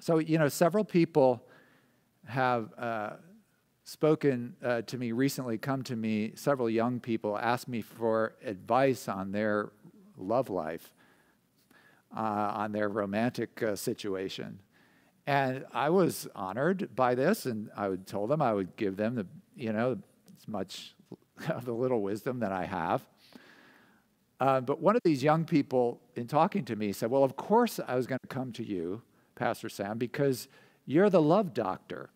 So, several people have spoken to me recently, come to me, several young people asked me for advice on their love life, on their romantic situation. And I was honored by this, and told them I would give them as much of the little wisdom that I have. But one of these young people, in talking to me, said, well, of course I was going to come to you, Pastor Sam, because you're the love doctor.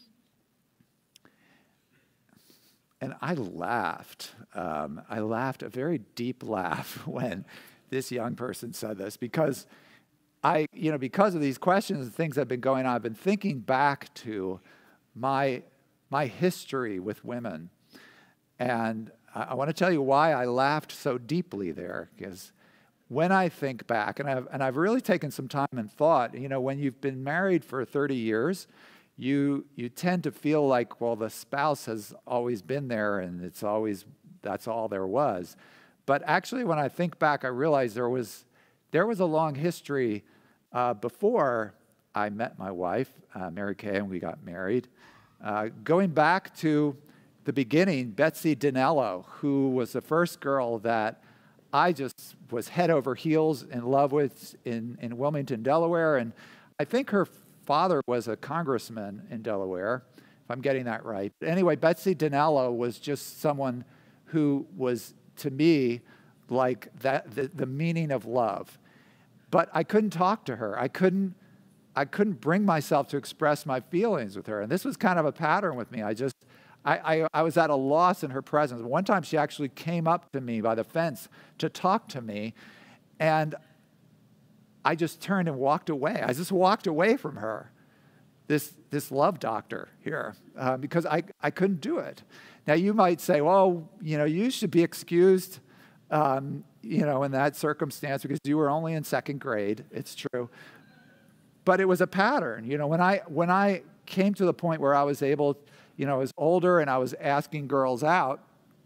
And I laughed. I laughed a very deep laugh when this young person said this, because because of these questions and things that have been going on, I've been thinking back to my history with women. And I want to tell you why I laughed so deeply there, because when I think back, and I've really taken some time and thought, when you've been married for 30 years, you tend to feel like, well, the spouse has always been there and that's all there was. But actually, when I think back, I realize there was a long history before I met my wife, Mary Kay, and we got married. Going back to the beginning, Betsy Dinello, who was the first girl that I just was head over heels in love with in Wilmington, Delaware. And I think her father was a congressman in Delaware, if I'm getting that right. But anyway, Betsy Dinello was just someone who was, to me, like the meaning of love. But I couldn't talk to her. I couldn't bring myself to express my feelings with her. And this was kind of a pattern with me. I was at a loss in her presence. One time she actually came up to me by the fence to talk to me, and I just turned and walked away. I just walked away from her, this love doctor here, because I couldn't do it. Now you might say, well, you should be excused, in that circumstance because you were only in second grade. It's true. But it was a pattern. When I came to the point where I was able, I was older and I was asking girls out,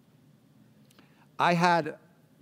I had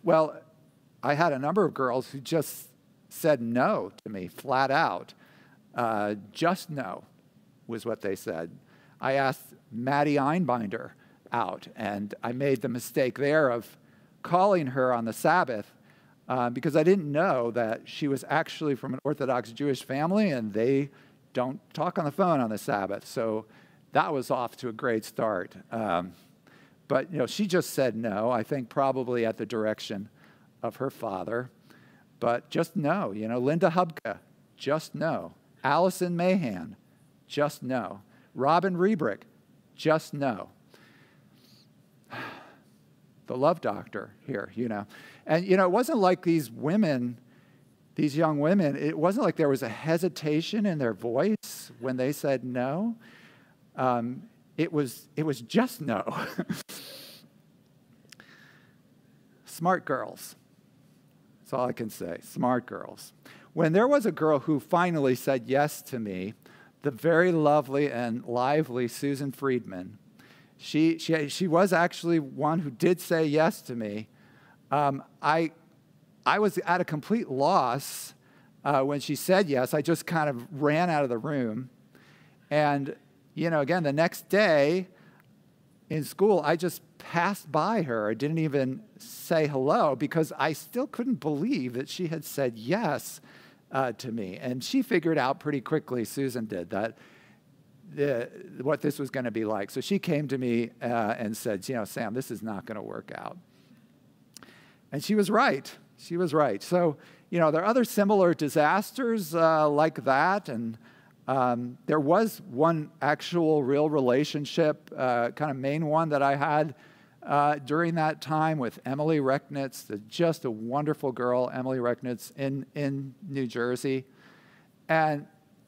a number of girls who just said no to me, flat out. Just no was what they said. I asked Maddie Einbinder out, and I made the mistake there of calling her on the Sabbath because I didn't know that she was actually from an Orthodox Jewish family, and they don't talk on the phone on the Sabbath. So that was off to a great start. But she just said no, I think probably at the direction of her father. But just no. Linda Hubka, just no. Allison Mahan, just no. Robin Riebrick, just no. The love doctor here, And, it wasn't like these young women, it wasn't like there was a hesitation in their voice when they said no. It was just no. Smart girls. That's all I can say. Smart girls. When there was a girl who finally said yes to me, the very lovely and lively Susan Friedman, she was actually one who did say yes to me. I was at a complete loss when she said yes. I just kind of ran out of the room. And, again, the next day in school, I just passed by her. I didn't even say hello because I still couldn't believe that she had said yes to me. And she figured out pretty quickly, Susan did, that what this was going to be like. So she came to me and said, Sam, this is not going to work out. And she was right. She was right. So, there are other similar disasters like that. And there was one actual real relationship, kind of main one that I had during that time with Emily Recknitz, just a wonderful girl, Emily Recknitz in New Jersey. And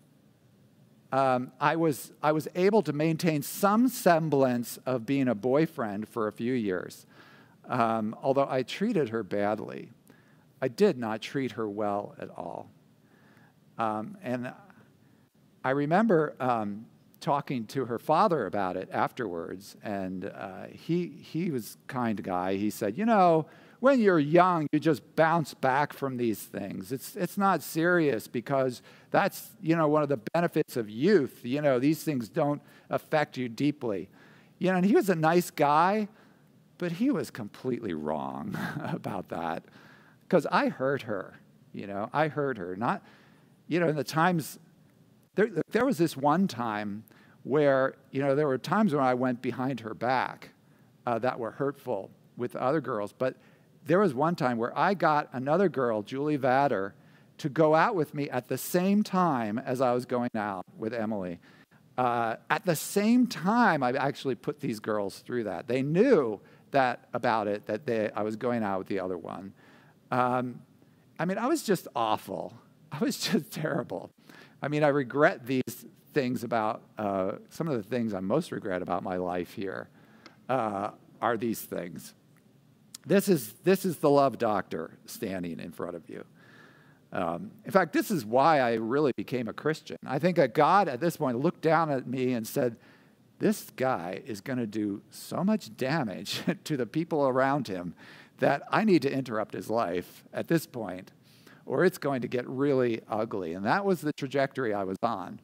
I was able to maintain some semblance of being a boyfriend for a few years, although I treated her badly. I did not treat her well at all. And I remember talking to her father about it afterwards, and he was a kind guy. He said, when you're young, you just bounce back from these things. It's not serious because that's, one of the benefits of youth. These things don't affect you deeply. And he was a nice guy, but he was completely wrong about that because I hurt her. I hurt her. Not, in the times, there was this one time where, there were times when I went behind her back that were hurtful with other girls, but there was one time where I got another girl, Julie Vader, to go out with me at the same time as I was going out with Emily. At the same time, I actually put these girls through that. They knew about it, that I was going out with the other one. I was just awful. I was just terrible. I regret these things about, some of the things I most regret about my life here are these things. This is the love doctor standing in front of you. In fact, this is why I really became a Christian. I think that God at this point looked down at me and said, this guy is going to do so much damage to the people around him that I need to interrupt his life at this point, or it's going to get really ugly. And that was the trajectory I was on.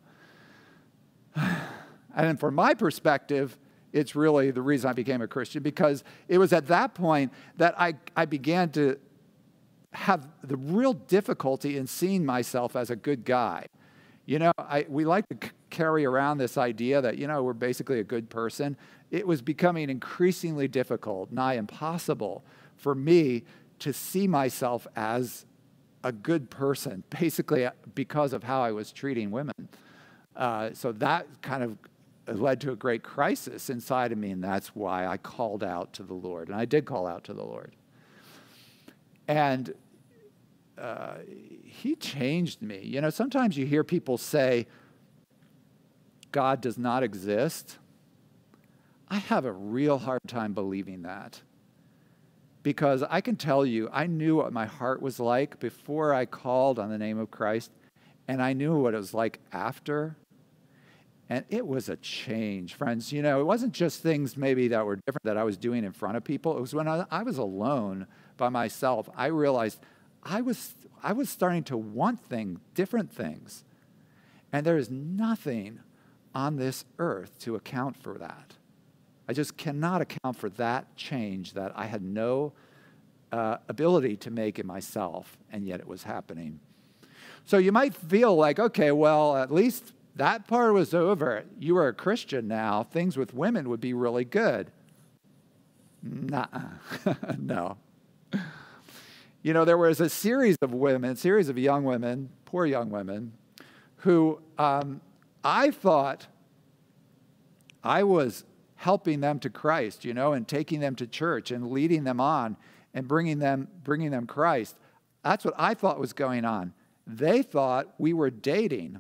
And from my perspective, it's really the reason I became a Christian, because it was at that point that I began to have the real difficulty in seeing myself as a good guy. We like to carry around this idea that, we're basically a good person. It was becoming increasingly difficult, nigh impossible, for me to see myself as a good person, basically because of how I was treating women. So that kind of led to a great crisis inside of me, and that's why I called out to the Lord. And I did call out to the Lord. And he changed me. Sometimes you hear people say, God does not exist. I have a real hard time believing that. Because I can tell you, I knew what my heart was like before I called on the name of Christ, and I knew what it was like after. And it was a change, friends. It wasn't just things maybe that were different that I was doing in front of people. It was when I was alone by myself, I realized I was starting to want different things. And there is nothing on this earth to account for that. I just cannot account for that change that I had no ability to make in myself, and yet it was happening. So you might feel like, okay, well, at least that part was over. You are a Christian now. Things with women would be really good. Nuh-uh. No. There was a series of young women, poor young women, who I thought I was helping them to Christ, and taking them to church and leading them on and bringing them Christ. That's what I thought was going on. They thought we were dating.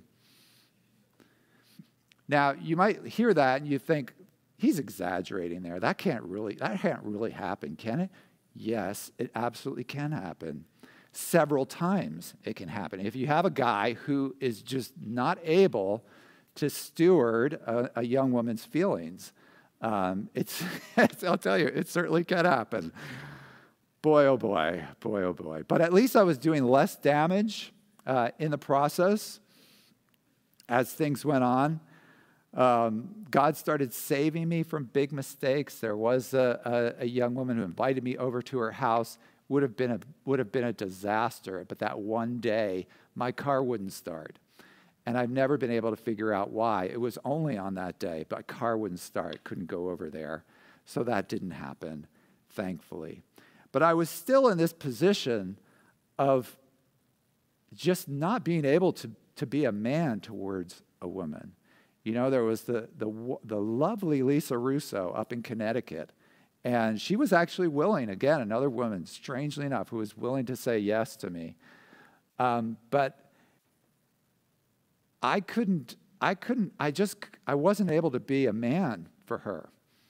Now, you might hear that and you think, he's exaggerating there. That can't really happen, can it? Yes, it absolutely can happen. Several times it can happen. If you have a guy who is just not able to steward a young woman's feelings, I'll tell you, it certainly can happen. Boy, oh boy, boy, oh boy. But at least I was doing less damage in the process as things went on. God started saving me from big mistakes. There was a young woman who invited me over to her house. Would have been a disaster, but that one day my car wouldn't start. And I've never been able to figure out why. It was only on that day, but my car wouldn't start, couldn't go over there. So that didn't happen, thankfully. But I was still in this position of just not being able to be a man towards a woman. There was the lovely Lisa Russo up in Connecticut, and she was actually willing, again, another woman, strangely enough, who was willing to say yes to me. But I wasn't able to be a man for her.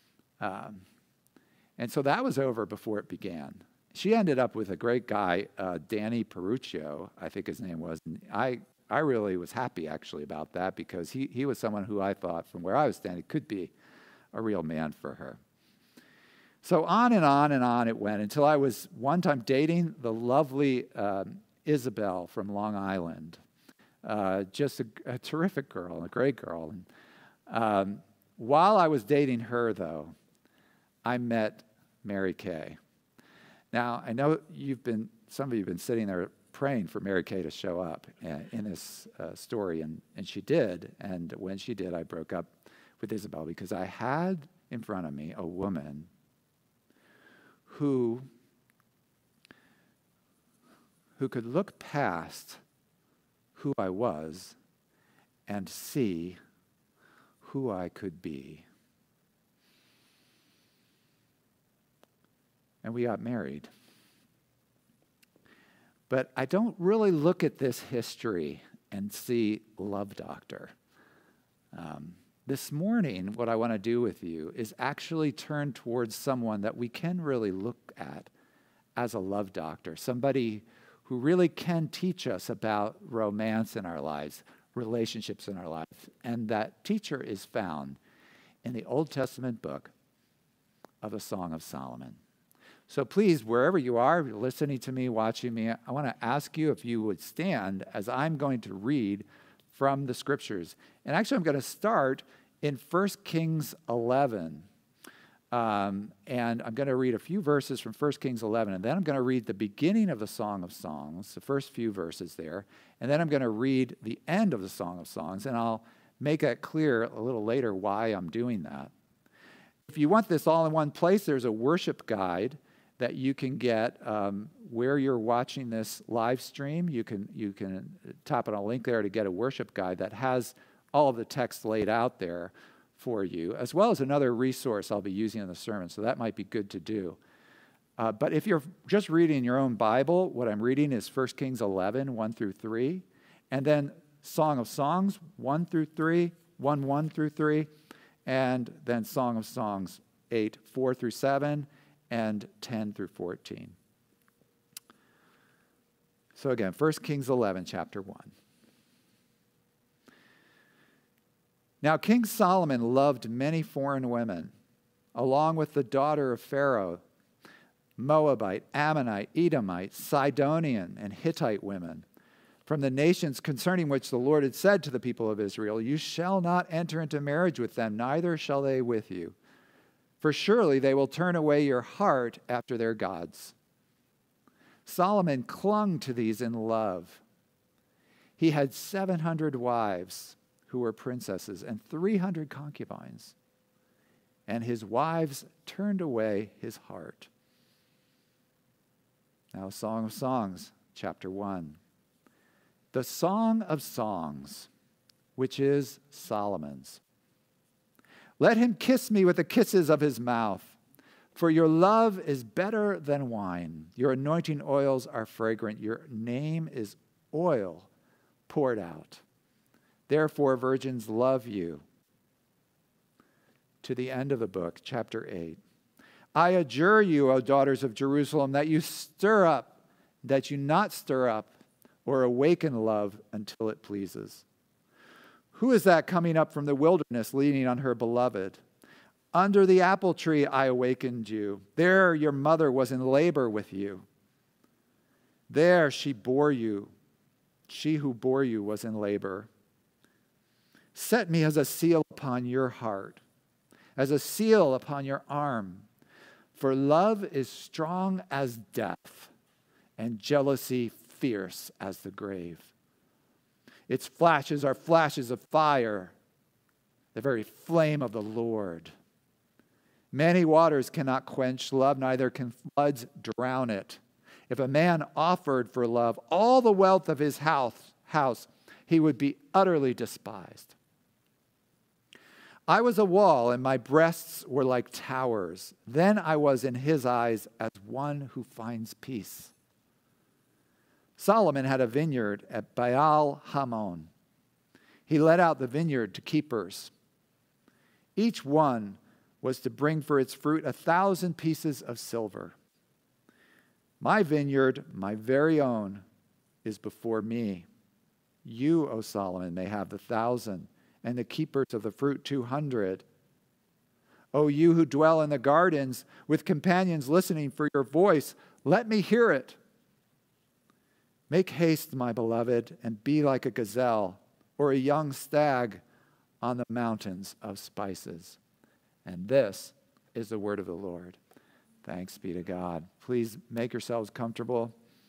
And so that was over before it began. She ended up with a great guy, Danny Peruccio, I think his name was. And I really was happy, actually, about that, because he was someone who I thought, from where I was standing, could be a real man for her. So on and on and on it went until I was one time dating the lovely Isabel from Long Island. Just a terrific girl, a great girl. And while I was dating her, though, I met Mary Kay. Now, I know some of you have been sitting there praying for Mary Kay to show up in this story, and she did. And when she did, I broke up with Isabel because I had in front of me a woman who could look past who I was and see who I could be. And we got married. But I don't really look at this history and see Love Doctor. This morning, what I want to do with you is actually turn towards someone that we can really look at as a love doctor, somebody who really can teach us about romance in our lives, relationships in our lives. And that teacher is found in the Old Testament book of the Song of Solomon. So please, wherever you are, listening to me, watching me, I want to ask you if you would stand as I'm going to read from the scriptures. And actually, I'm going to start in 1 Kings 11. And I'm going to read a few verses from 1 Kings 11. And then I'm going to read the beginning of the Song of Songs, the first few verses there. And then I'm going to read the end of the Song of Songs. And I'll make it clear a little later why I'm doing that. If you want this all in one place, there's a worship guide that you can get where you're watching this live stream. You can tap on a link there to get a worship guide that has all of the text laid out there for you, as well as another resource I'll be using in the sermon, so that might be good to do. But if you're just reading your own Bible, what I'm reading is 1 Kings 11, 1 through 3, and then Song of Songs, 1 through 3, 1 through 3, and then Song of Songs, 8, 4 through 7, and 10 through 14. So again, 1 Kings 11, chapter 1. Now King Solomon loved many foreign women, along with the daughter of Pharaoh, Moabite, Ammonite, Edomite, Sidonian, and Hittite women, from the nations concerning which the Lord had said to the people of Israel, "You shall not enter into marriage with them, neither shall they with you. For surely they will turn away your heart after their gods." Solomon clung to these in love. He had 700 wives who were princesses and 300 concubines. And his wives turned away his heart. Now, Song of Songs, chapter 1. The Song of Songs, which is Solomon's. Let him kiss me with the kisses of his mouth, for your love is better than wine. Your anointing oils are fragrant. Your name is oil poured out. Therefore, virgins love you. To the end of the book, chapter 8. I adjure you, O daughters of Jerusalem, that you not stir up or awaken love until it pleases. Who is that coming up from the wilderness leaning on her beloved? Under the apple tree I awakened you. There your mother was in labor with you. There she bore you. She who bore you was in labor. Set me as a seal upon your heart, as a seal upon your arm. For love is strong as death, and jealousy fierce as the grave. Its flashes are flashes of fire, the very flame of the Lord. Many waters cannot quench love, neither can floods drown it. If a man offered for love all the wealth of his house, he would be utterly despised. I was a wall, and my breasts were like towers. Then I was in his eyes as one who finds peace. Solomon had a vineyard at Baal Hamon. He let out the vineyard to keepers. Each one was to bring for its fruit 1,000 pieces of silver. My vineyard, my very own, is before me. You, O Solomon, may have 1,000, and the keepers of the fruit 200. O you who dwell in the gardens with companions listening for your voice, let me hear it. Make haste, my beloved, and be like a gazelle or a young stag on the mountains of spices. And this is the word of the Lord. Thanks be to God. Please make yourselves comfortable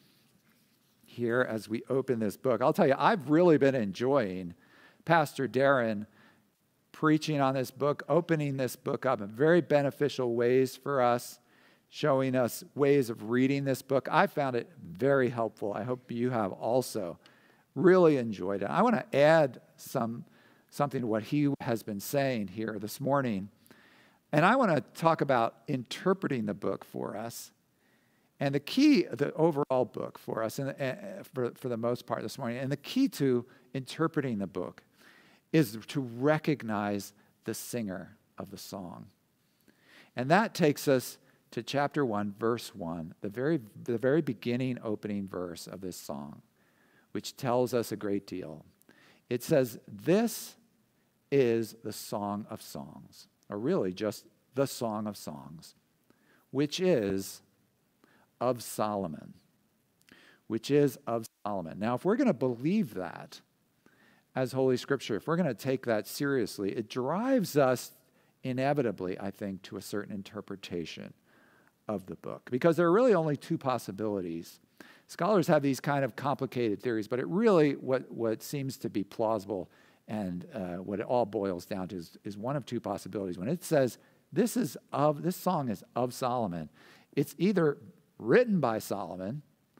here as we open this book. I'll tell you, I've really been enjoying Pastor Darren preaching on this book, opening this book up in very beneficial ways for us, showing us ways of reading this book. I found it very helpful. I hope you have also really enjoyed it. I want to add something to what he has been saying here this morning. And I want to talk about interpreting the book for us. And the key, the overall book for us, and for the most part this morning, and the key to interpreting the book is to recognize the singer of the song. And that takes us to chapter 1, verse 1, the very beginning opening verse of this song, which tells us a great deal. It says, "This is the Song of Songs," or really just the Song of Songs, which is of Solomon, which is of Solomon. Now, if we're going to believe that as Holy Scripture, if we're going to take that seriously, it drives us inevitably, I think, to a certain interpretation of the book, because there are really only two possibilities. Scholars have these kind of complicated theories, but it really, what seems to be plausible and what it all boils down to is one of two possibilities. When it says this song is of Solomon, it's either written by Solomon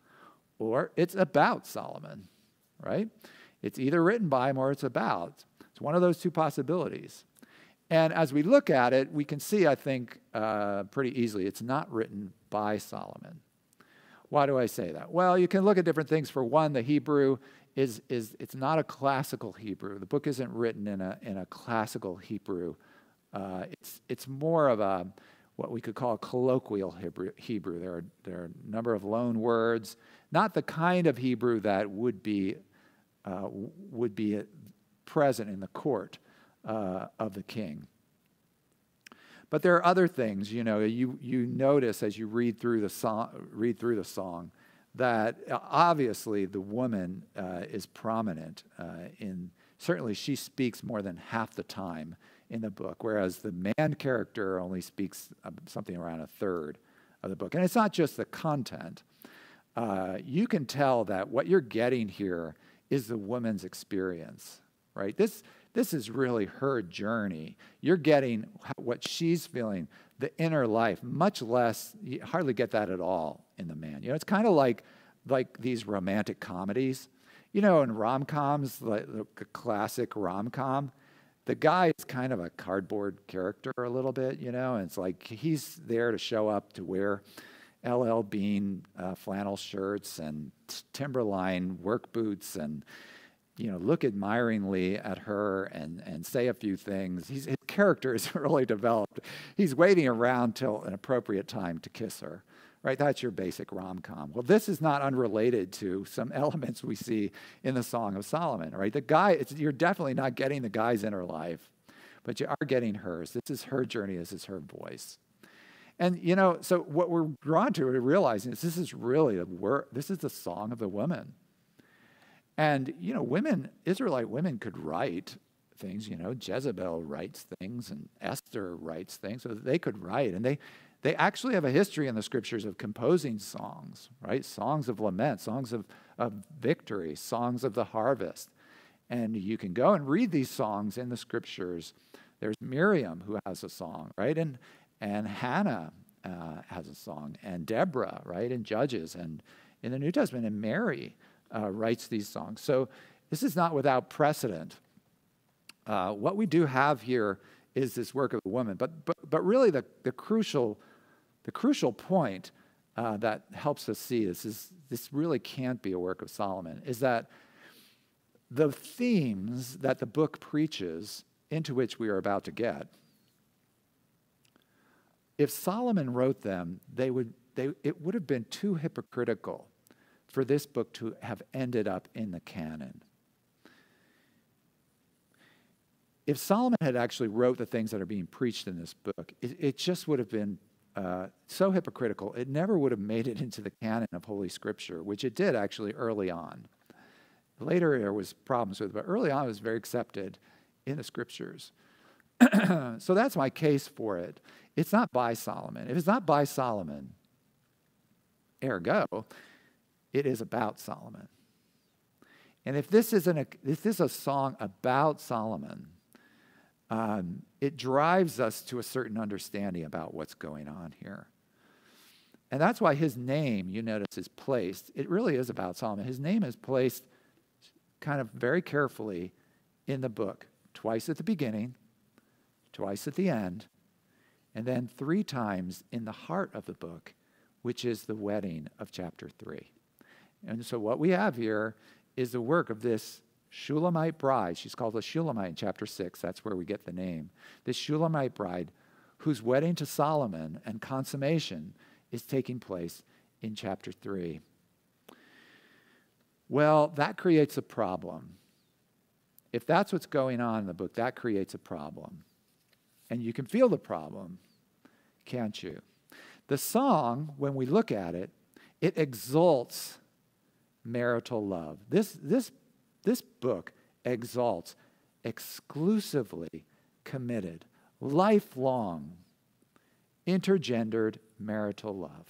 or it's about Solomon, right? It's either written by him or it's about. It's one of those two possibilities. And as we look at it, we can see, I think, pretty easily, it's not written by Solomon. Why do I say that? Well, you can look at different things. For one, the Hebrew it's not a classical Hebrew. The book isn't written in a classical Hebrew. It's more of what we could call a colloquial Hebrew. There are a number of loan words, not the kind of Hebrew that would be present in the court of the king. But there are other things, you notice as you read through the song that obviously the woman is prominent certainly she speaks more than half the time in the book, whereas the man character only speaks something around a third of the book. And it's not just the content. You can tell that what you're getting here is the woman's experience, right? This is really her journey. You're getting what she's feeling, the inner life, much less, you hardly get that at all in the man. It's kind of like these romantic comedies. In rom-coms, like the classic rom-com, the guy is kind of a cardboard character a little bit, and it's like he's there to show up to wear LL Bean flannel shirts and Timberline work boots and look admiringly at her and say a few things. His character is really developed. He's waiting around till an appropriate time to kiss her, right? That's your basic rom-com. Well, this is not unrelated to some elements we see in the Song of Solomon, right? The guy, you're definitely not getting the guy's inner life, but you are getting hers. This is her journey. This is her voice. And, so what we're drawn to realizing is this is really this is the song of the woman. And, Israelite women could write things, Jezebel writes things and Esther writes things, so they could write. And they actually have a history in the scriptures of composing songs, right? Songs of lament, songs of victory, songs of the harvest. And you can go and read these songs in the scriptures. There's Miriam who has a song, right? And Hannah has a song, and Deborah, right? And Judges, and in the New Testament, and Mary writes these songs. So this is not without precedent. What we do have here is this work of the woman, but really the crucial point that helps us see this really can't be a work of Solomon, is that the themes that the book preaches, into which we are about to get, if Solomon wrote them, it would have been too hypocritical for this book to have ended up in the canon. if Solomon had actually wrote the things that are being preached in this book, it just would have been so hypocritical. It never would have made it into the canon of Holy Scripture, which it did actually early on. Later there was problems with it, but early on it was very accepted in the Scriptures. So that's my case for it. It's not by Solomon. If it's not by Solomon, ergo, it is about Solomon. And if this is a song about Solomon, it drives us to a certain understanding about what's going on here. And that's why his name, you notice, is placed. It really is about Solomon. His name is placed kind of very carefully in the book, twice at the beginning, twice at the end, and then 3 times in the heart of the book, which is the wedding of chapter 3. And so what we have here is the work of this Shulamite bride. She's called a Shulamite in chapter 6. That's where we get the name. This Shulamite bride whose wedding to Solomon and consummation is taking place in chapter 3. Well, that creates a problem. If that's what's going on in the book, that creates a problem. And you can feel the problem, can't you? The song, when we look at it, it exalts marital love. This book exalts exclusively committed, lifelong, intergendered marital love.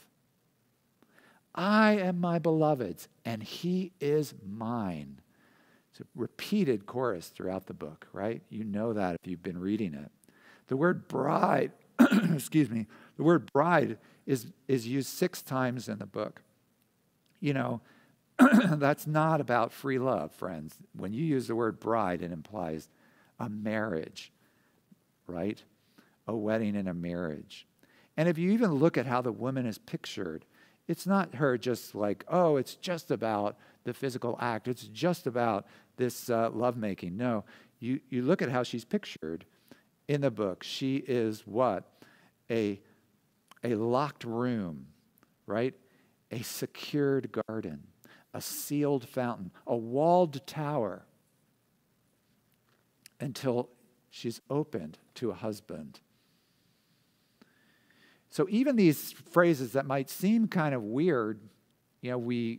I am my beloved's, and he is mine. It's a repeated chorus throughout the book, right? You know that if you've been reading it. The word bride, excuse me, the word bride is used 6 times in the book. You know, that's not about free love, friends. When you use the word bride, it implies a marriage, right? A wedding and a marriage. And if you even look at how the woman is pictured, it's not her just like, oh, it's just about the physical act. It's just about this lovemaking. No, you look at how she's pictured in the book. She is what? A locked room, right? A secured garden, a sealed fountain, a walled tower, until she's opened to a husband. So even these phrases that might seem kind of weird, you know, we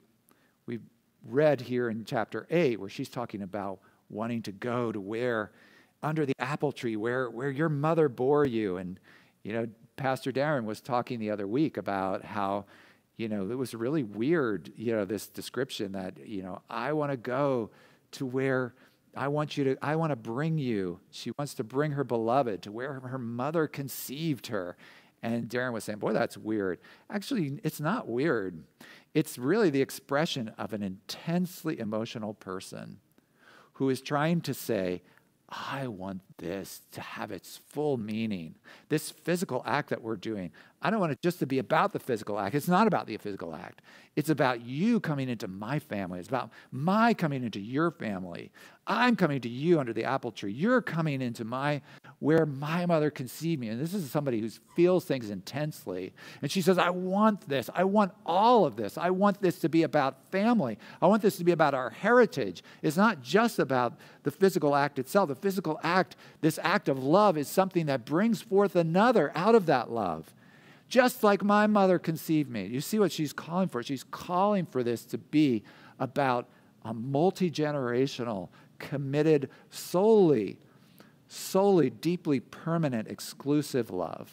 read here in chapter 8 where she's talking about wanting to go to where under the apple tree where your mother bore you. And, you know, Pastor Darren was talking the other week about how, you know, it was really weird, you know, this description that, you know, I want to go to where I want to bring you. She wants to bring her beloved to where her mother conceived her. And Darren was saying, boy, that's weird. Actually, it's not weird. It's really the expression of an intensely emotional person who is trying to say, I want this to have its full meaning. This physical act that we're doing, I don't want it just to be about the physical act. It's not about the physical act. It's about you coming into my family. It's about my coming into your family. I'm coming to you under the apple tree. You're coming into where my mother conceived me. And this is somebody who feels things intensely. And she says, I want this. I want all of this. I want this to be about family. I want this to be about our heritage. It's not just about the physical act itself. The physical act, this act of love, is something that brings forth another out of that love. Just like my mother conceived me. You see what she's calling for? She's calling for this to be about a multi-generational, committed, solely, deeply permanent, exclusive love.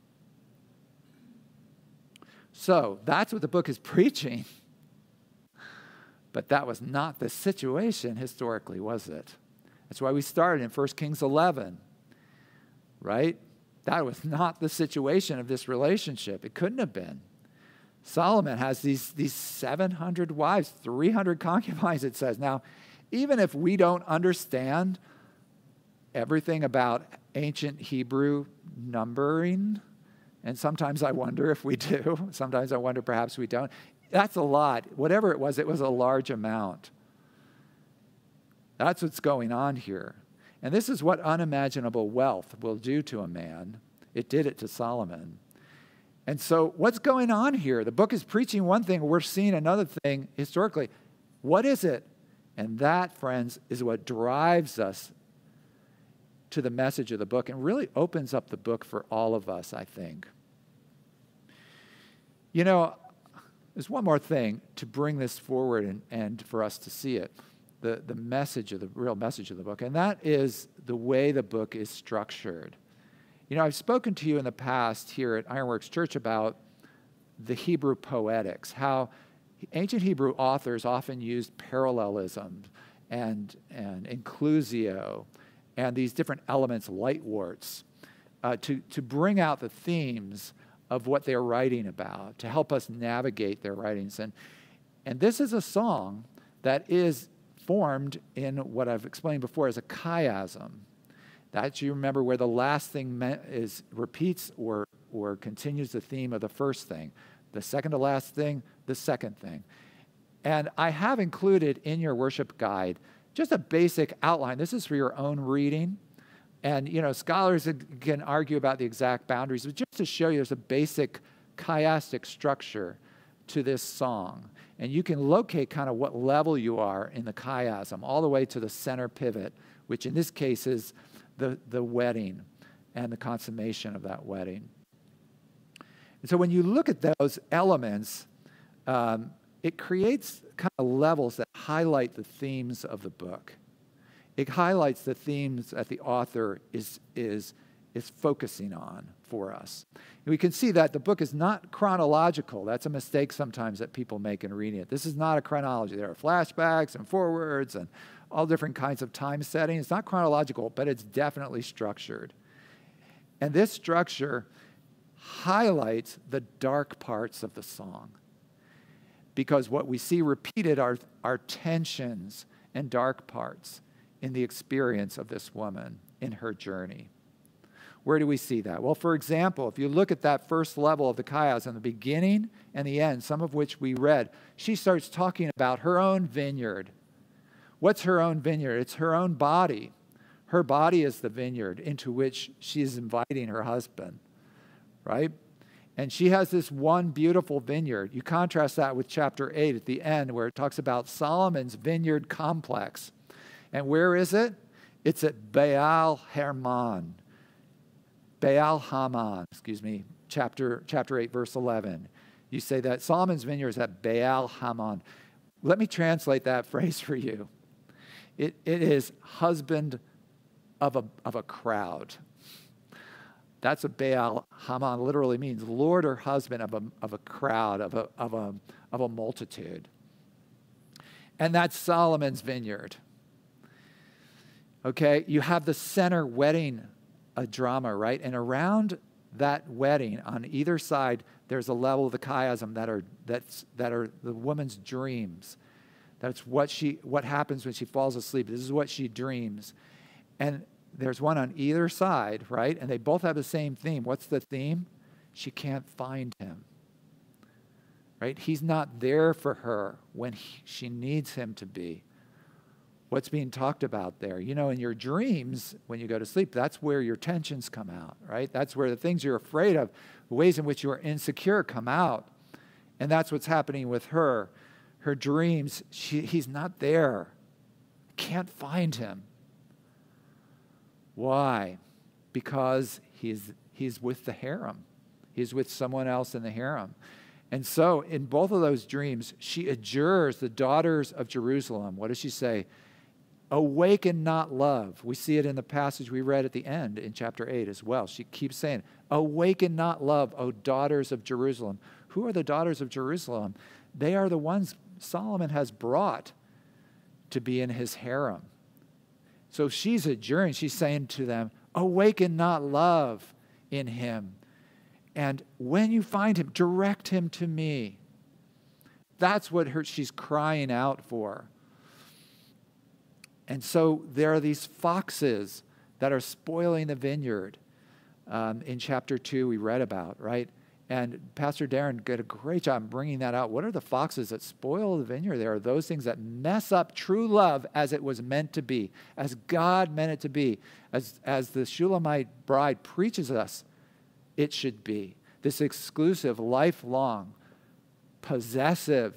So that's what the book is preaching. But that was not the situation historically, was it? That's why we started in 1 Kings 11, right? That was not the situation of this relationship. It couldn't have been. Solomon has these 700 wives, 300 concubines, it says. Now, even if we don't understand everything about ancient Hebrew numbering, and sometimes I wonder if we do, sometimes I wonder perhaps we don't, that's a lot. Whatever it was a large amount. That's what's going on here. And this is what unimaginable wealth will do to a man. It did it to Solomon. And so what's going on here? The book is preaching one thing. We're seeing another thing historically. What is it? And that, friends, is what drives us to the message of the book and really opens up the book for all of us, I think. You know, there's one more thing to bring this forward and for us to see it, the message of the real message of the book, and that is the way the book is structured. You know, I've spoken to you in the past here at Ironworks Church about the Hebrew poetics, how ancient Hebrew authors often used parallelism and inclusio and these different elements, lightworts, to bring out the themes of what they're writing about, to help us navigate their writings. And this is a song that is formed in what I've explained before as a chiasm. That you remember where the last thing repeats or continues the theme of the first thing. The second to last thing, the second thing. And I have included in your worship guide just a basic outline. This is for your own reading. And, you know, scholars can argue about the exact boundaries, but just to show you there's a basic chiastic structure to this song. And you can locate kind of what level you are in the chiasm, all the way to the center pivot, which in this case is the wedding and the consummation of that wedding. And so when you look at those elements, it creates kind of levels that highlight the themes of the book. It highlights the themes that the author is focusing on for us. And we can see that the book is not chronological. That's a mistake sometimes that people make in reading it. This is not a chronology. There are flashbacks and forwards and all different kinds of time settings. It's not chronological, but it's definitely structured. And this structure highlights the dark parts of the song, because what we see repeated are tensions and dark parts in the experience of this woman in her journey. Where do we see that? Well, for example, if you look at that first level of the chiasm, the beginning and the end, some of which we read, she starts talking about her own vineyard. What's her own vineyard? It's her own body. Her body is the vineyard into which she is inviting her husband, right? And she has this one beautiful vineyard. You contrast that with chapter 8 at the end, where it talks about Solomon's vineyard complex. And where is it? It's at Baal Haman, chapter 8, verse 11. You say that Solomon's vineyard is at Baal Haman. Let me translate that phrase for you. It is husband of a crowd. That's what Baal Haman literally means, lord or husband of a crowd, of a multitude. And that's Solomon's vineyard. Okay, you have the center wedding drama, right? And around that wedding, on either side, there's a level of the chiasm that are the woman's dreams. That's what happens when she falls asleep. This is what she dreams. And there's one on either side, right? And they both have the same theme. What's the theme? She can't find him, right? He's not there for her when she needs him to be. What's being talked about there? You know, in your dreams, when you go to sleep, that's where your tensions come out, right? That's where the things you're afraid of, the ways in which you are insecure come out. And that's what's happening with her. Her dreams, he's not there. Can't find him. Why? Because he's with the harem. He's with someone else in the harem. And so in both of those dreams, she adjures the daughters of Jerusalem. What does she say? Awaken not love. We see it in the passage we read at the end in chapter 8 as well. She keeps saying, awaken not love, O daughters of Jerusalem. Who are the daughters of Jerusalem? They are the ones Solomon has brought to be in his harem. So she's adjuring, she's saying to them, awaken not love in him. And when you find him, direct him to me. That's what she's crying out for. And so there are these foxes that are spoiling the vineyard. In chapter 2 we read about, right? And Pastor Darren did a great job bringing that out. What are the foxes that spoil the vineyard? There are those things that mess up true love as it was meant to be, as God meant it to be, as the Shulamite bride preaches us it should be. This exclusive, lifelong, possessive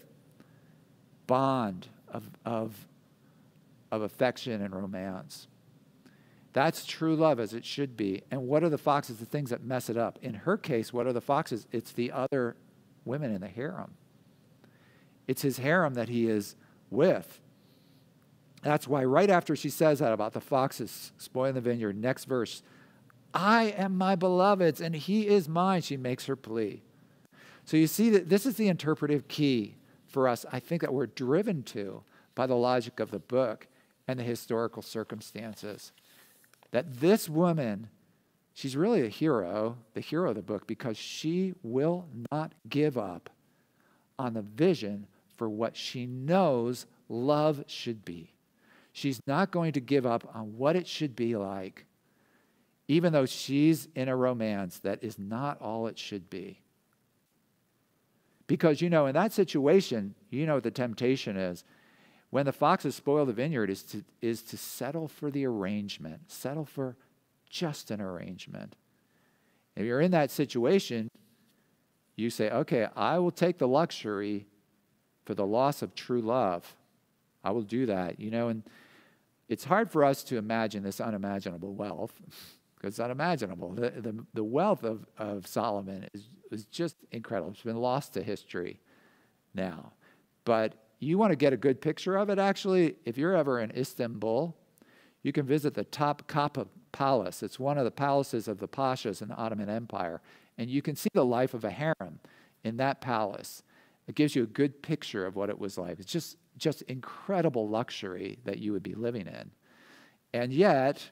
bond of affection and romance. That's true love as it should be. And what are the foxes? The things that mess it up. In her case, what are the foxes? It's the other women in the harem. It's his harem that he is with. That's why right after she says that about the foxes spoiling the vineyard, next verse, I am my beloved's and he is mine, she makes her plea. So you see that this is the interpretive key for us, I think, that we're driven to by the logic of the book and the historical circumstances. That this woman, she's really a hero, the hero of the book, because she will not give up on the vision for what she knows love should be. She's not going to give up on what it should be like, even though she's in a romance that is not all it should be. Because, in that situation, what the temptation is. When the foxes spoil the vineyard is to settle for the arrangement, settle for just an arrangement. If you're in that situation, you say, okay, I will take the luxury for the loss of true love. I will do that, and it's hard for us to imagine this unimaginable wealth, because it's unimaginable. The wealth of Solomon is just incredible. It's been lost to history now. But you want to get a good picture of it, actually, if you're ever in Istanbul, you can visit the Topkapi Palace. It's one of the palaces of the Pashas in the Ottoman Empire. And you can see the life of a harem in that palace. It gives you a good picture of what it was like. It's just incredible luxury that you would be living in. And yet,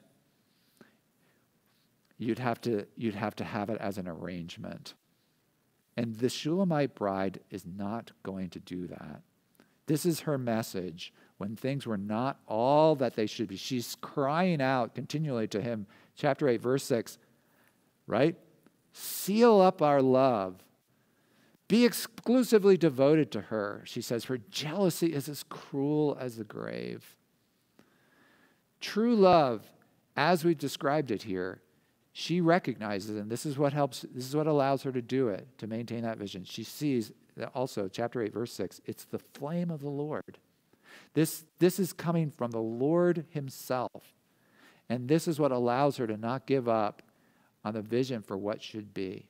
you'd have to have it as an arrangement. And the Shulamite bride is not going to do that. This is her message when things were not all that they should be. She's crying out continually to him. Chapter 8, verse 6, right? Seal up our love. Be exclusively devoted to her. She says, her jealousy is as cruel as the grave. True love, as we've described it here, she recognizes, and this is what allows her to do it, to maintain that vision. She sees that also, chapter 8, verse 6, it's the flame of the Lord. This is coming from the Lord himself. And this is what allows her to not give up on the vision for what should be.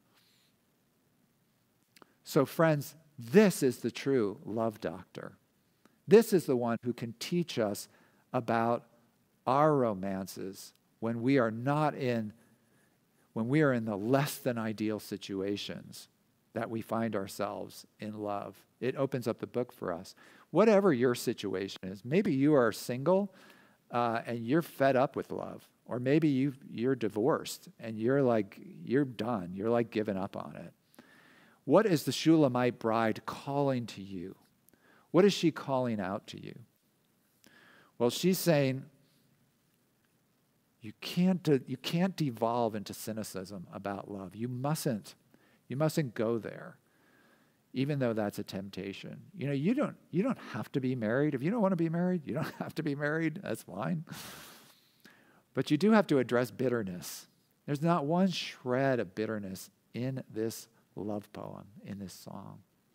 So friends, this is the true love doctor. This is the one who can teach us about our romances when we are in the less than ideal situations that we find ourselves in love. It opens up the book for us. Whatever your situation is, maybe you are single and you're fed up with love, or maybe you're divorced and you're done. You're like giving up on it. What is the Shulamite bride calling to you? What is she calling out to you? Well, she's saying, you can't devolve into cynicism about love. You mustn't go there, even though that's a temptation. You don't have to be married. If you don't want to be married, you don't have to be married. That's fine. But you do have to address bitterness. There's not one shred of bitterness in this love poem, in this song.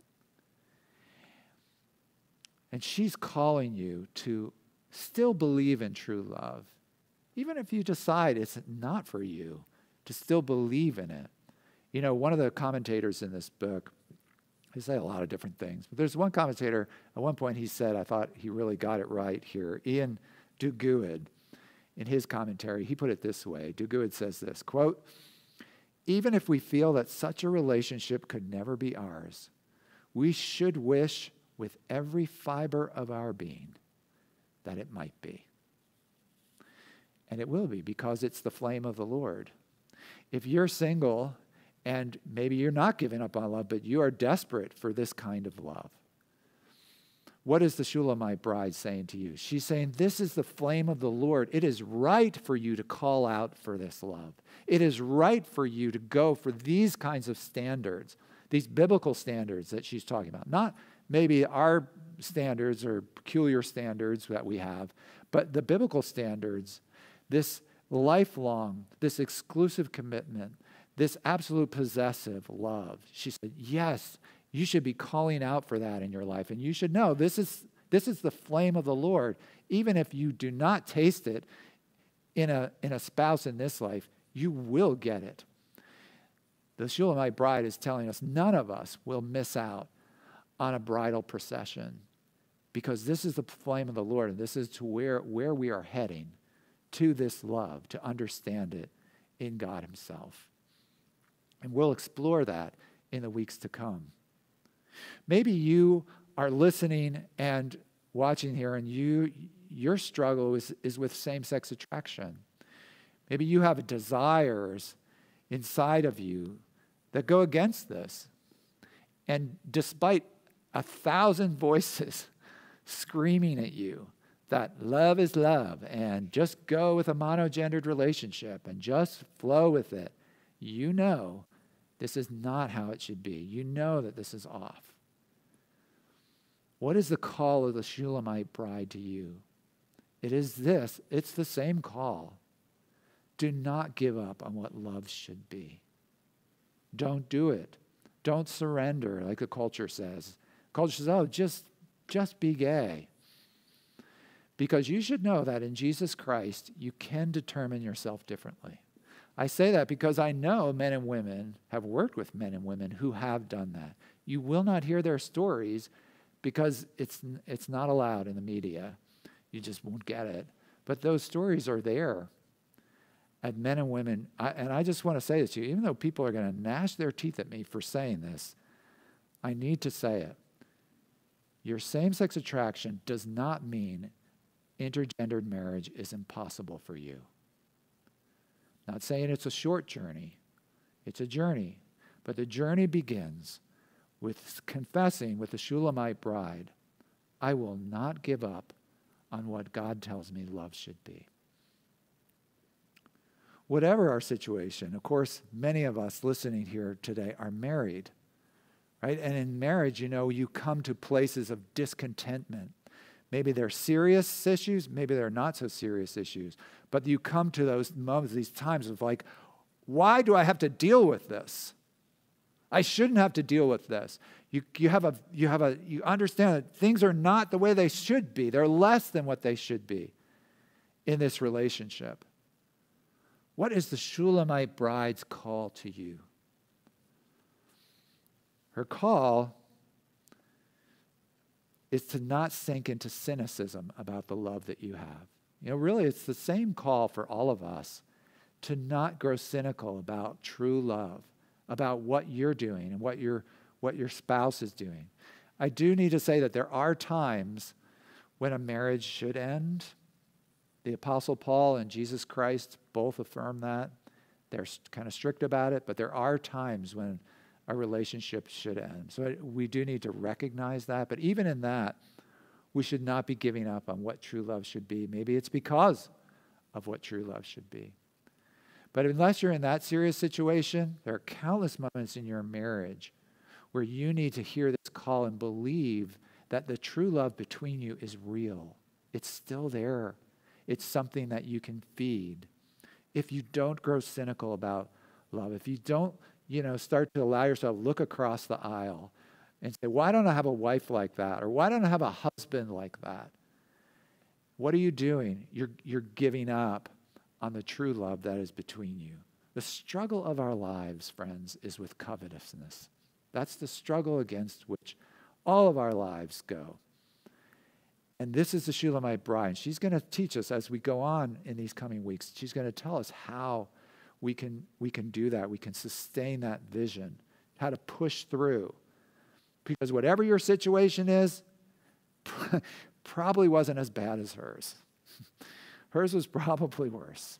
And she's calling you to still believe in true love. Even if you decide it's not for you, to still believe in it. One of the commentators in this book, they say a lot of different things, but there's one commentator, at one point he said, I thought he really got it right here, Ian Duguid, in his commentary, he put it this way. Duguid says this, quote, even if we feel that such a relationship could never be ours, we should wish with every fiber of our being that it might be. And it will be, because it's the flame of the Lord. If you're single and maybe you're not giving up on love, but you are desperate for this kind of love, what is the Shulamite bride saying to you? She's saying, this is the flame of the Lord. It is right for you to call out for this love. It is right for you to go for these kinds of standards, these biblical standards that she's talking about. Not maybe our standards or peculiar standards that we have, but the biblical standards, this lifelong, this exclusive commitment, this absolute possessive love. She said, yes, you should be calling out for that in your life. And you should know this is the flame of the Lord. Even if you do not taste it, in a spouse in this life, you will get it. The Shulamite bride is telling us none of us will miss out on a bridal procession, because this is the flame of the Lord, and this is to where we are heading, to this love, to understand it in God himself. And we'll explore that in the weeks to come. Maybe you are listening and watching here, and your struggle is with same-sex attraction. Maybe you have desires inside of you that go against this. And despite 1,000 voices screaming at you that love is love and just go with a monogendered relationship and just flow with it, you know this is not how it should be. You know that this is off. What is the call of the Shulamite bride to you? It is this. It's the same call. Do not give up on what love should be. Don't do it. Don't surrender, like the culture says. Culture says, oh, just be gay. Because you should know that in Jesus Christ, you can determine yourself differently. I say that because I know men and women, have worked with men and women who have done that. You will not hear their stories because it's not allowed in the media. You just won't get it. But those stories are there. And men and women, and I just want to say this to you, even though people are going to gnash their teeth at me for saying this, I need to say it. Your same-sex attraction does not mean intergendered marriage is impossible for you. Not saying it's a short journey. It's a journey. But the journey begins with confessing with the Shulamite bride, I will not give up on what God tells me love should be. Whatever our situation, of course, many of us listening here today are married, right? And in marriage, you come to places of discontentment. Maybe they're serious issues, maybe they're not so serious issues, but you come to those moments, these times of like, why do I have to deal with this? I shouldn't have to deal with this. You understand that things are not the way they should be. They're less than what they should be in this relationship. What is the Shulamite bride's call to you? Her call is to not sink into cynicism about the love that you have. Really, it's the same call for all of us to not grow cynical about true love, about what you're doing and what your spouse is doing. I do need to say that there are times when a marriage should end. The Apostle Paul and Jesus Christ both affirm that. They're kind of strict about it, but there are times when a relationship should end. So we do need to recognize that. But even in that, we should not be giving up on what true love should be. Maybe it's because of what true love should be. But unless you're in that serious situation, there are countless moments in your marriage where you need to hear this call and believe that the true love between you is real. It's still there. It's something that you can feed. If you don't grow cynical about love, if you don't, start to allow yourself to look across the aisle and say, why don't I have a wife like that? Or why don't I have a husband like that? What are you doing? You're giving up on the true love that is between you. The struggle of our lives, friends, is with covetousness. That's the struggle against which all of our lives go. And this is the Shulamite bride. She's going to teach us as we go on in these coming weeks. She's going to tell us how we can do that. We can sustain that vision, how to push through. Because whatever your situation is, probably wasn't as bad as hers. Hers was probably worse.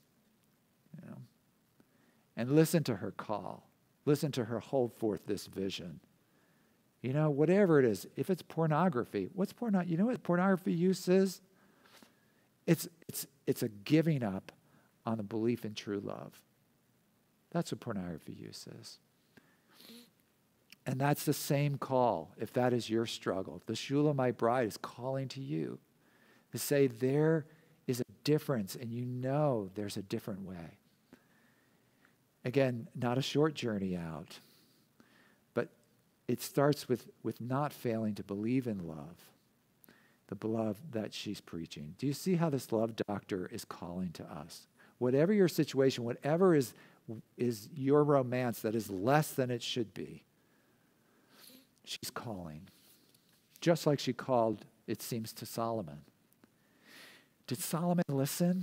And listen to her call. Listen to her hold forth this vision. Whatever it is, if it's pornography, what's pornography? You know what pornography use is? It's a giving up on the belief in true love. That's what pornography use is. And that's the same call, if that is your struggle. The Shulamite bride is calling to you to say there is a difference, and there's a different way. Again, not a short journey out, but it starts with not failing to believe in love, the love that she's preaching. Do you see how this love doctor is calling to us? whatever your situation, whatever is your romance that is less than it should be, she's calling. Just like she called, it seems, to Solomon. Did Solomon listen?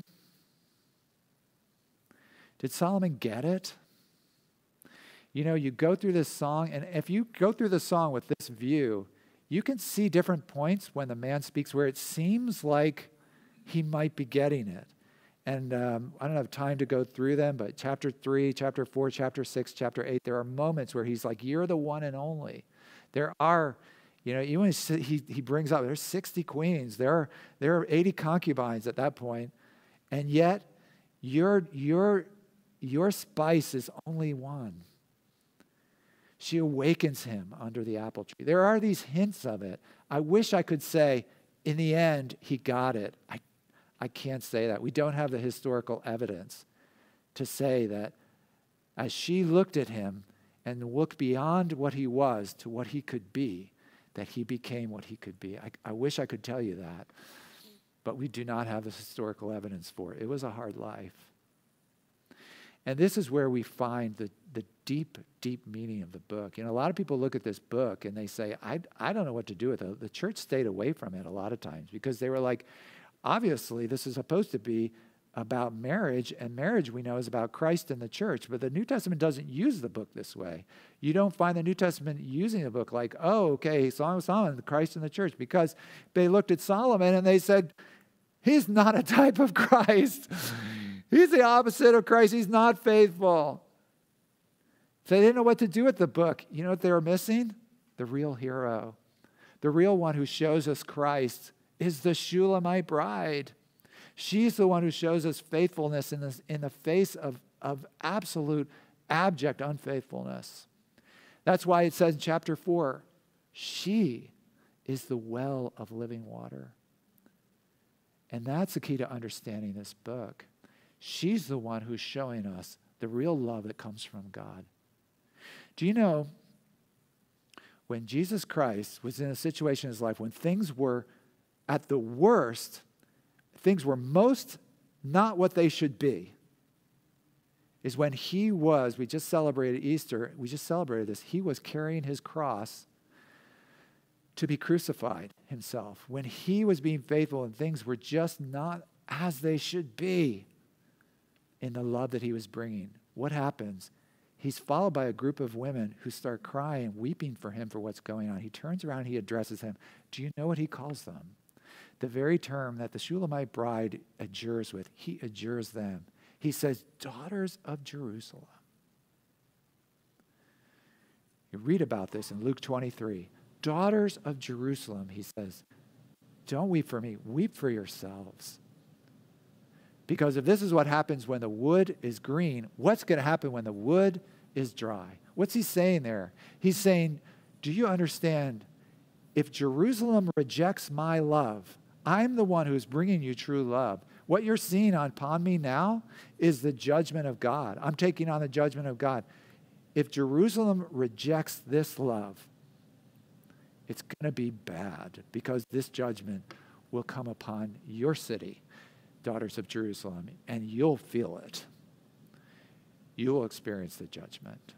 Did Solomon get it? You know, you go through this song, and if you go through the song with this view, you can see different points when the man speaks where it seems like he might be getting it. And I don't have time to go through them, but chapter 3, chapter 4, chapter 6, chapter 8, there are moments where he's like, you're the one and only. There are, you know, even he brings up, there's 60 queens. There are 80 concubines at that point. And yet, your spice is only one. She awakens him under the apple tree. There are these hints of it. I wish I could say, in the end, he got it. I can't say that. We don't have the historical evidence to say that as she looked at him and looked beyond what he was to what he could be, that he became what he could be. I wish I could tell you that, but we do not have the historical evidence for it. It was a hard life. And this is where we find the deep, deep meaning of the book. You know, a lot of people look at this book and they say, I don't know what to do with it. The church stayed away from it a lot of times because they were like, obviously, this is supposed to be about marriage, and marriage, we know, is about Christ and the church. But the New Testament doesn't use the book this way. You don't find the New Testament using the book like, oh, okay, Song of Solomon, Christ and the church, because they looked at Solomon and they said, he's not a type of Christ. He's the opposite of Christ. He's not faithful. So they didn't know what to do with the book. You know what they were missing? The real hero. The real one who shows us Christ is the Shulamite bride. She's the one who shows us faithfulness in the face of absolute, abject unfaithfulness. That's why it says in chapter 4, she is the well of living water. And that's the key to understanding this book. She's the one who's showing us the real love that comes from God. Do you know, when Jesus Christ was in a situation in his life when things were at the worst, things were most not what they should be, is when he was, we just celebrated Easter, we just celebrated this, he was carrying his cross to be crucified himself. When he was being faithful and things were just not as they should be in the love that he was bringing, what happens? He's followed by a group of women who start crying, weeping for him for what's going on. He turns around, he addresses them. Do you know what he calls them? The very term that the Shulamite bride adjures with, he adjures them. He says, daughters of Jerusalem. You read about this in Luke 23. Daughters of Jerusalem, he says, don't weep for me, weep for yourselves. Because if this is what happens when the wood is green, what's going to happen when the wood is dry? What's he saying there? He's saying, do you understand? If Jerusalem rejects my love, I'm the one who's bringing you true love. What you're seeing upon me now is the judgment of God. I'm taking on the judgment of God. If Jerusalem rejects this love, it's going to be bad because this judgment will come upon your city, daughters of Jerusalem, and you'll feel it. You'll experience the judgment.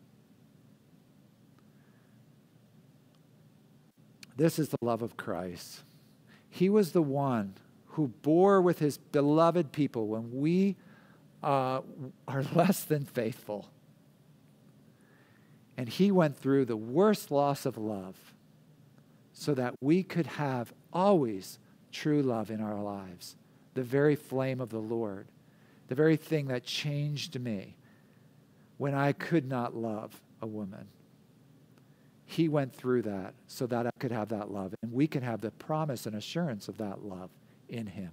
This is the love of Christ. He was the one who bore with his beloved people when we are less than faithful. And he went through the worst loss of love so that we could have always true love in our lives. The very flame of the Lord, the very thing that changed me when I could not love a woman. He went through that so that I could have that love, and we can have the promise and assurance of that love in him.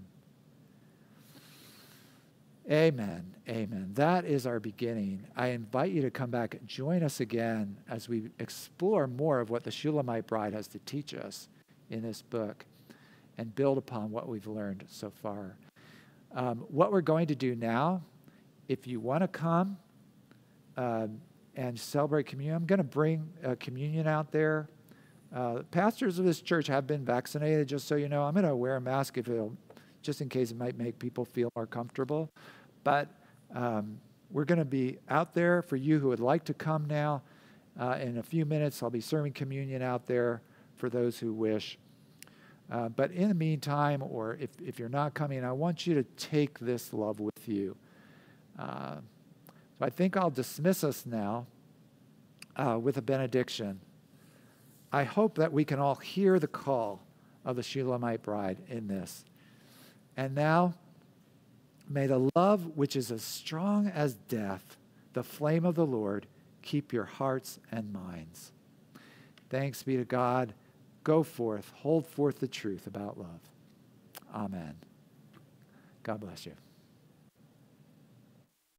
Amen. Amen. That is our beginning. I invite you to come back and join us again as we explore more of what the Shulamite bride has to teach us in this book and build upon what we've learned so far. What we're going to do now, if you want to come and celebrate communion, I'm going to bring communion out there. Pastors of this church have been vaccinated, just so you know. I'm going to wear a mask just in case it might make people feel more comfortable. But we're going to be out there for you who would like to come now. In a few minutes, I'll be serving communion out there for those who wish. But in the meantime, or if you're not coming, I want you to take this love with you. So I think I'll dismiss us now with a benediction. I hope that we can all hear the call of the Shulamite bride in this. And now, may the love which is as strong as death, the flame of the Lord, keep your hearts and minds. Thanks be to God. Go forth, hold forth the truth about love. Amen. God bless you.